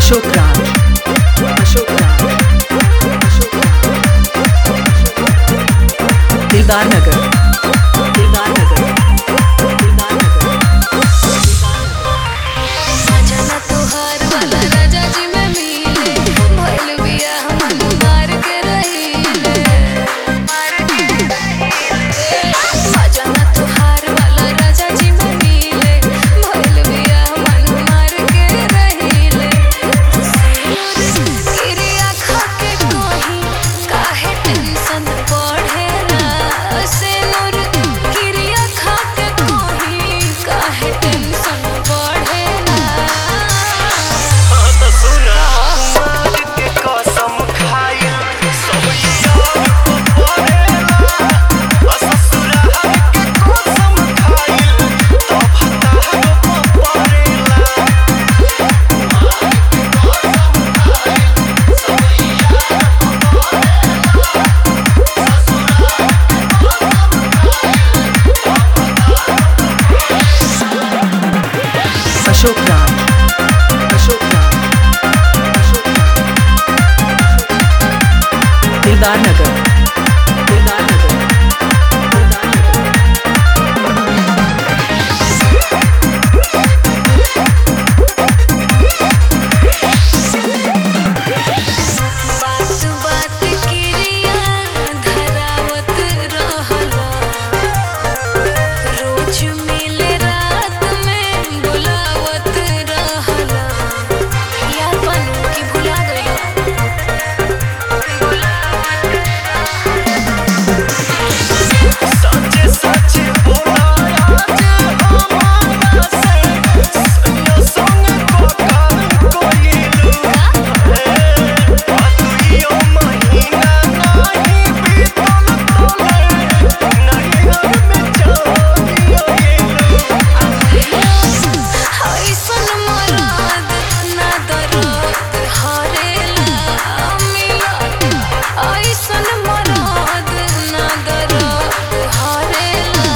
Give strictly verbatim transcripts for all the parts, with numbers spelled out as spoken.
अशोक राज अशोक राज अशोक राज दिलदार नगर दिलदार नगर दिलदार नगर जाना तोहार वाला राजा जी में मिले भइल बिया हम मार के रहीले मार के रहीले जाना तोहार वाला राजा जी में मिले भइल बिया हम मार के रहीले गिरिया खा के कोही काहे टेंशन बढ़ेला से मोर गिरिया खा के कोही काहे टेंशन बढ़ेला अशोक राज अशोक राज अशोक राज दिलदार नगर दिलदार नगर दिलदार नगर बात बात किरिया धरावत रहला रोज मिले रात में बुलावत रहला यार बनू की भुला गया बुलावत सच्चे सच्चे बोला आज हमारा से सैया संग कोका कोइलू है पातुइयो महीना नहीं बीतल तोले नहीं घर में चलियो गेलू ऐसन मराद ना दरद हरेला मिला ऐसन मराद ना दरद हरेला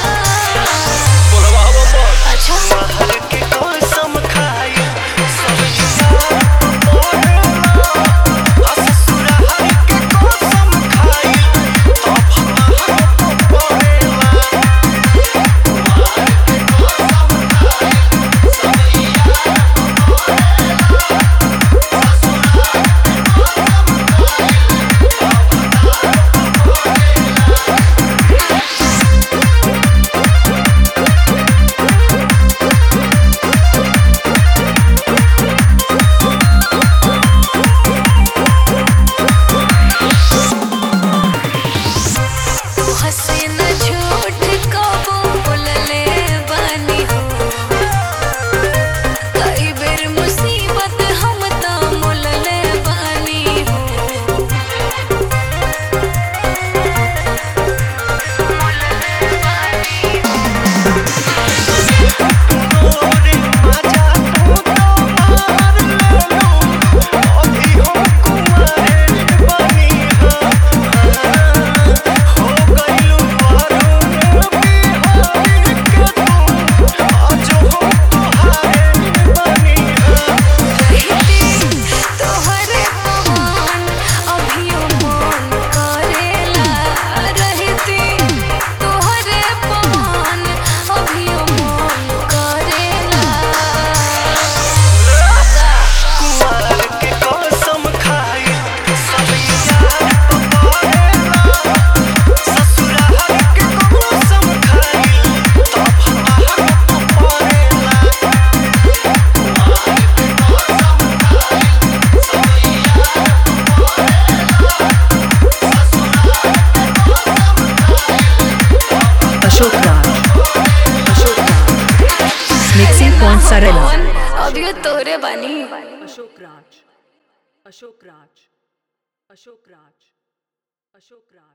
बोलवा बाबा अच्छा महल के कसम खाई सब यार बोलेला ससुराल के कसम खाई तब हम बोलेला तू हंसे न झूठ कबो बोलले बानी हो कई बेर मुसीबत हम त मोलले बानी हो मोलले बानी हो तोरे मजा तू तो मार लेलू अभी हम कुमार बनी हो हो गइलू वरुण बिहारी के तू आज हम तोहारे बनी हो रहती तोहरे पवन अभियो मन करेला रहती तोहरे पवन अभियो मन करेला कुमार के कसम खाई सब यार बोलेला ससुराल के कसम खाई तब हम बोलेला अशोक राज अशोक राज मिक्सिंग पॉइंट सरेला अभियो तोहरे बानी अशोक राज अशोक राज अशोक राज अशोक राज